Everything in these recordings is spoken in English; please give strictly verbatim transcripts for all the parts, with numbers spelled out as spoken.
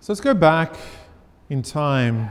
So let's go back in time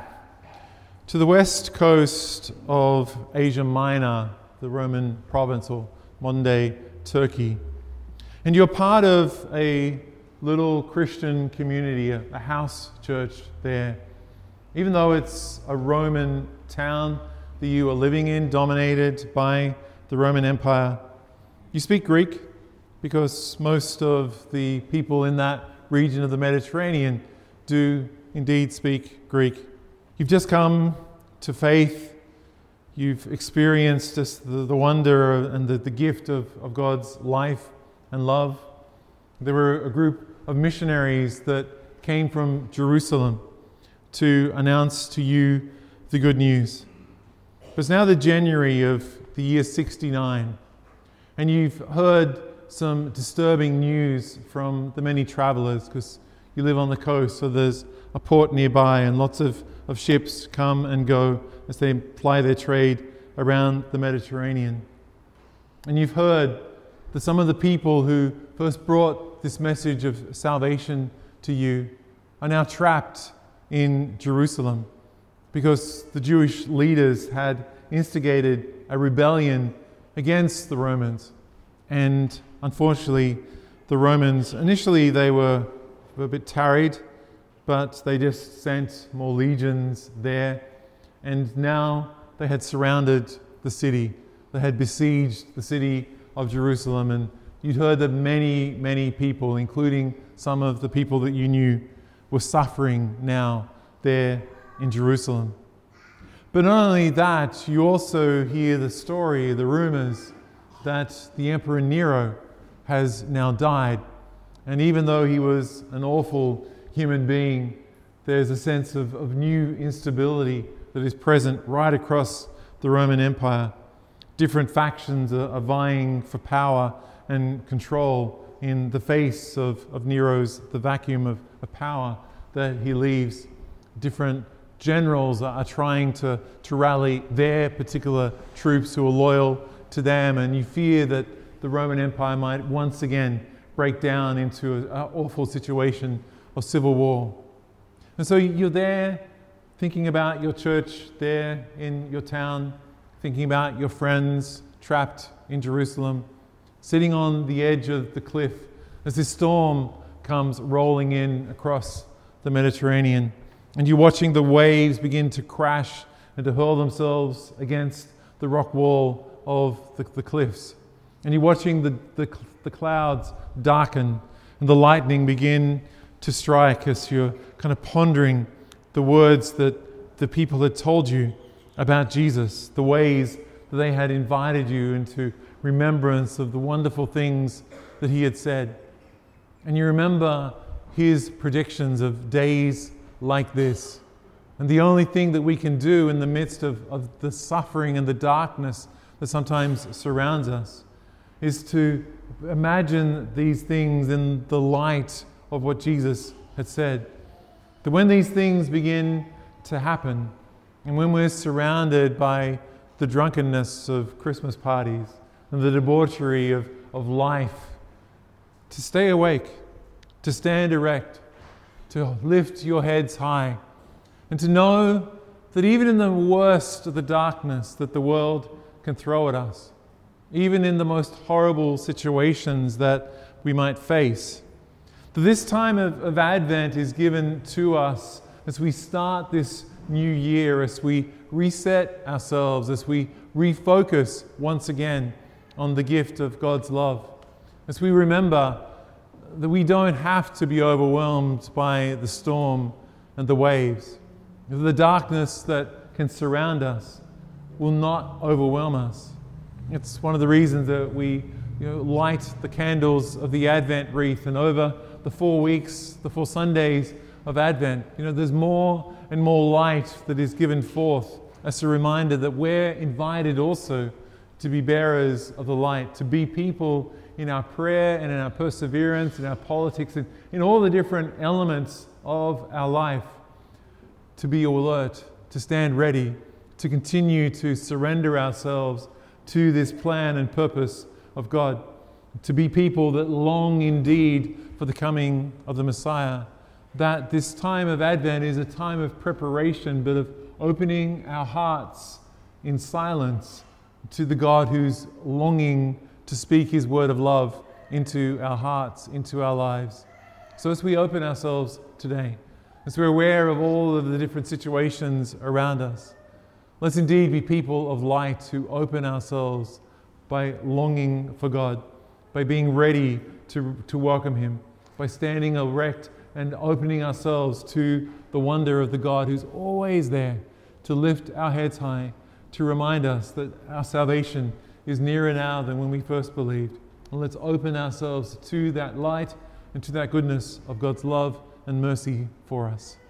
to the west coast of Asia Minor, the Roman province, or modern-day Turkey. And you're part of a little Christian community, a, a house church there. Even though it's a Roman town that you are living in, dominated by the Roman Empire, you speak Greek because most of the people in that region of the Mediterranean do indeed speak Greek. You've just come to faith. You've experienced just the, the wonder and the, the gift of, of God's life and love. There were a group of missionaries that came from Jerusalem to announce to you the good news. It's now the January of the year sixty-nine, and you've heard some disturbing news from the many travelers because you live on the coast, so there's a port nearby and lots of, of ships come and go as they ply their trade around the Mediterranean. And you've heard that some of the people who first brought this message of salvation to you are now trapped in Jerusalem because the Jewish leaders had instigated a rebellion against the Romans. And unfortunately, the Romans, initially they were a bit tarried, but they just sent more legions there. And now they had surrounded the city. They had besieged the city of Jerusalem. And you'd heard that many, many people, including some of the people that you knew, were suffering now there in Jerusalem. But not only that, you also hear the story, the rumors, that the Emperor Nero has now died. And even though he was an awful human being, there's a sense of, of new instability that is present right across the Roman Empire. Different factions are, are vying for power and control in the face of, of Nero's, the vacuum of, of power that he leaves. Different generals are, are trying to, to rally their particular troops who are loyal to them, and you fear that the Roman Empire might once again break down into an awful situation of civil war. And so you're there thinking about your church there in your town, thinking about your friends trapped in Jerusalem, sitting on the edge of the cliff as this storm comes rolling in across the Mediterranean. And you're watching the waves begin to crash and to hurl themselves against the rock wall of the, the cliffs. And you're watching the, the, the clouds darken and the lightning begin to strike as you're kind of pondering the words that the people had told you about Jesus, the ways that they had invited you into remembrance of the wonderful things that he had said. And you remember his predictions of days like this. And the only thing that we can do in the midst of, of the suffering and the darkness that sometimes surrounds us is to imagine these things in the light of what Jesus had said. That when these things begin to happen, and when we're surrounded by the drunkenness of Christmas parties and the debauchery of, of life, to stay awake, to stand erect, to lift your heads high, and to know that even in the worst of the darkness that the world can throw at us, even in the most horrible situations that we might face, that this time of, of Advent is given to us as we start this new year, as we reset ourselves, as we refocus once again on the gift of God's love, as we remember that we don't have to be overwhelmed by the storm and the waves. The darkness that can surround us will not overwhelm us. It's one of the reasons that we you know, light the candles of the Advent wreath, and over the four weeks, the four Sundays of Advent, you know, there's more and more light that is given forth as a reminder that we're invited also to be bearers of the light, to be people in our prayer and in our perseverance, in our politics, and in all the different elements of our life, to be alert, to stand ready, to continue to surrender ourselves to this plan and purpose of God, to be people that long indeed for the coming of the Messiah, that this time of Advent is a time of preparation, but of opening our hearts in silence to the God who's longing to speak His word of love into our hearts, into our lives. So as we open ourselves today, as we're aware of all of the different situations around us, let's indeed be people of light who open ourselves by longing for God, by being ready to, to welcome Him, by standing erect and opening ourselves to the wonder of the God who's always there to lift our heads high, to remind us that our salvation is nearer now than when we first believed. And let's open ourselves to that light and to that goodness of God's love and mercy for us.